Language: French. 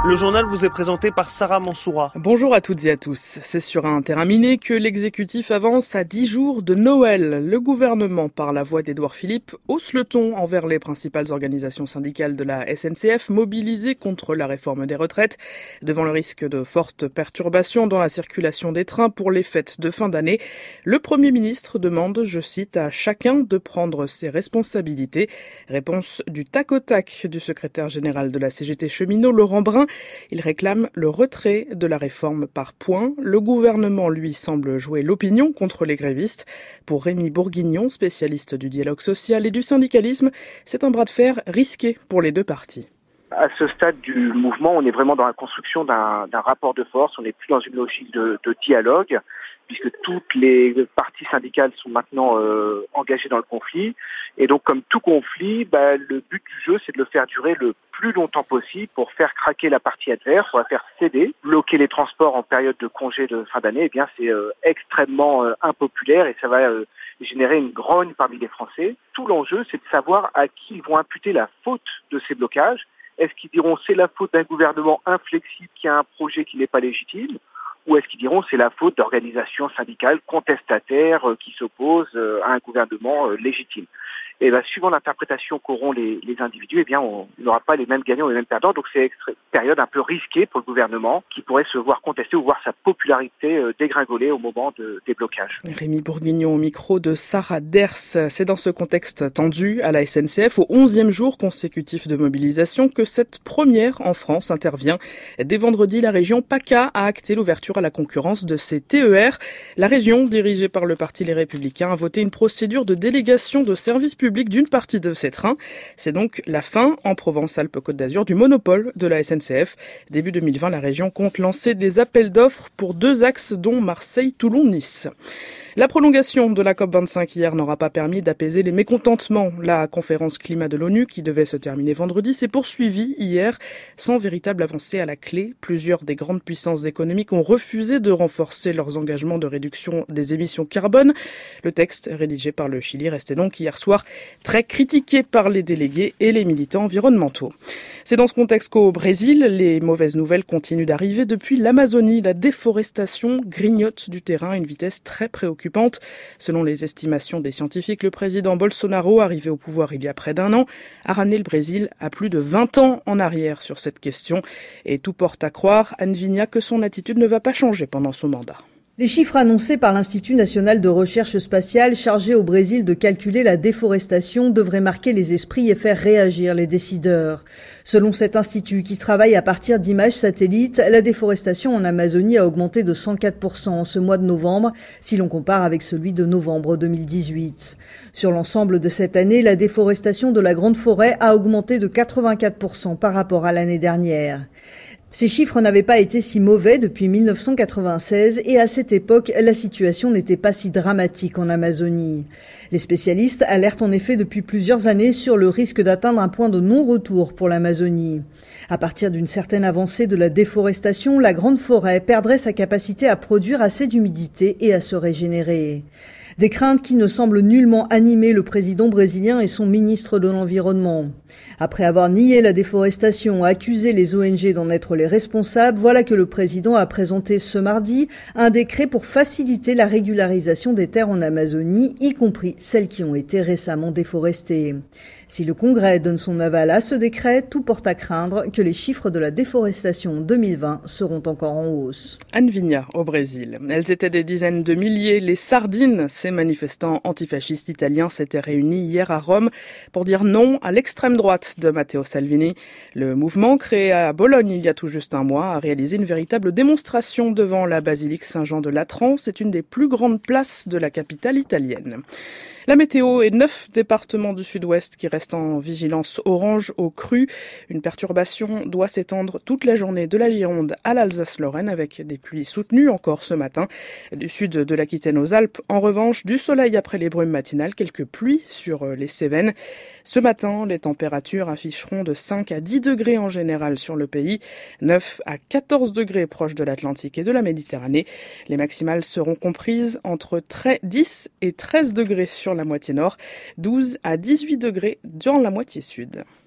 Le journal vous est présenté par Sarah Mansoura. Bonjour à toutes et à tous. C'est sur un terrain miné que l'exécutif avance à 10 jours de Noël. Le gouvernement, par la voix d'Édouard Philippe, hausse le ton envers les principales organisations syndicales de la SNCF mobilisées contre la réforme des retraites. Devant le risque de fortes perturbations dans la circulation des trains pour les fêtes de fin d'année, le Premier ministre demande, je cite, à chacun de prendre ses responsabilités. Réponse du tac au tac du secrétaire général de la CGT cheminot, Laurent Brun. Il réclame le retrait de la réforme par points. Le gouvernement, lui, semble jouer l'opinion contre les grévistes. Pour Rémi Bourguignon, spécialiste du dialogue social et du syndicalisme, c'est un bras de fer risqué pour les deux parties. À ce stade du mouvement, on est vraiment dans la construction d'un rapport de force. On n'est plus dans une logique de dialogue, puisque toutes les parties syndicales sont maintenant engagées dans le conflit. Et donc, comme tout conflit, le but du jeu, c'est de le faire durer le plus longtemps possible pour faire craquer la partie adverse, pour la faire céder. Bloquer les transports en période de congé de fin d'année, c'est extrêmement impopulaire et ça va générer une grogne parmi les Français. Tout l'enjeu, c'est de savoir à qui ils vont imputer la faute de ces blocages. Est-ce qu'ils diront c'est la faute d'un gouvernement inflexible qui a un projet qui n'est pas légitime, ou est-ce qu'ils diront c'est la faute d'organisations syndicales contestataires qui s'opposent à un gouvernement légitime? Et suivant l'interprétation qu'auront les individus, on n'aura pas les mêmes gagnants et les mêmes perdants. Donc c'est une période un peu risquée pour le gouvernement qui pourrait se voir contester ou voir sa popularité dégringoler au moment des blocages. Rémi Bourguignon au micro de Sarah Ders. C'est dans ce contexte tendu à la SNCF, au 11e jour consécutif de mobilisation, que cette première en France intervient. Dès vendredi, la région PACA a acté l'ouverture à la concurrence de ses TER. La région, dirigée par le Parti Les Républicains, a voté une procédure de délégation de services publics d'une partie de ces trains. C'est donc la fin, en Provence-Alpes-Côte d'Azur, du monopole de la SNCF. Début 2020, la région compte lancer des appels d'offres pour 2 axes, dont Marseille-Toulon-Nice. La prolongation de la COP25 hier n'aura pas permis d'apaiser les mécontentements. La conférence climat de l'ONU, qui devait se terminer vendredi, s'est poursuivie hier sans véritable avancée à la clé. Plusieurs des grandes puissances économiques ont refusé de renforcer leurs engagements de réduction des émissions carbone. Le texte rédigé par le Chili restait donc hier soir très critiqué par les délégués et les militants environnementaux. C'est dans ce contexte qu'au Brésil, les mauvaises nouvelles continuent d'arriver depuis l'Amazonie. La déforestation grignote du terrain à une vitesse très préoccupante. Selon les estimations des scientifiques, le président Bolsonaro, arrivé au pouvoir il y a près d'1 an, a ramené le Brésil à plus de 20 ans en arrière sur cette question. Et tout porte à croire, Anne Vigna, que son attitude ne va pas changer pendant son mandat. Les chiffres annoncés par l'Institut national de recherche spatiale, chargé au Brésil de calculer la déforestation, devraient marquer les esprits et faire réagir les décideurs. Selon cet institut, qui travaille à partir d'images satellites, la déforestation en Amazonie a augmenté de 104% en ce mois de novembre, si l'on compare avec celui de novembre 2018. Sur l'ensemble de cette année, la déforestation de la grande forêt a augmenté de 84% par rapport à l'année dernière. Ces chiffres n'avaient pas été si mauvais depuis 1996 et à cette époque, la situation n'était pas si dramatique en Amazonie. Les spécialistes alertent en effet depuis plusieurs années sur le risque d'atteindre un point de non-retour pour l'Amazonie. À partir d'une certaine avancée de la déforestation, la grande forêt perdrait sa capacité à produire assez d'humidité et à se régénérer. Des craintes qui ne semblent nullement animer le président brésilien et son ministre de l'Environnement. Après avoir nié la déforestation, accusé les ONG d'en être les responsables, voilà que le président a présenté ce mardi un décret pour faciliter la régularisation des terres en Amazonie, y compris celles qui ont été récemment déforestées. Si le Congrès donne son aval à ce décret, tout porte à craindre que les chiffres de la déforestation 2020 seront encore en hausse. Anne Vigna, au Brésil. Elles étaient des dizaines de milliers. Les Sardines, ces manifestants antifascistes italiens, s'étaient réunis hier à Rome pour dire non à l'extrême droite de Matteo Salvini. Le mouvement, créé à Bologne il y a tout juste 1 mois, a réalisé une véritable démonstration devant la basilique Saint-Jean de Latran. C'est une des plus grandes places de la capitale italienne. La météo et 9 départements du sud-ouest qui restent en vigilance orange aux crues. Une perturbation doit s'étendre toute la journée de la Gironde à l'Alsace-Lorraine avec des pluies soutenues encore ce matin. Du sud de l'Aquitaine aux Alpes, en revanche, du soleil après les brumes matinales, quelques pluies sur les Cévennes. Ce matin, les températures afficheront de 5 à 10 degrés en général sur le pays, 9 à 14 degrés proches de l'Atlantique et de la Méditerranée. Les maximales seront comprises entre 10 et 13 degrés sur la moitié nord, 12 à 18 degrés dans la moitié sud.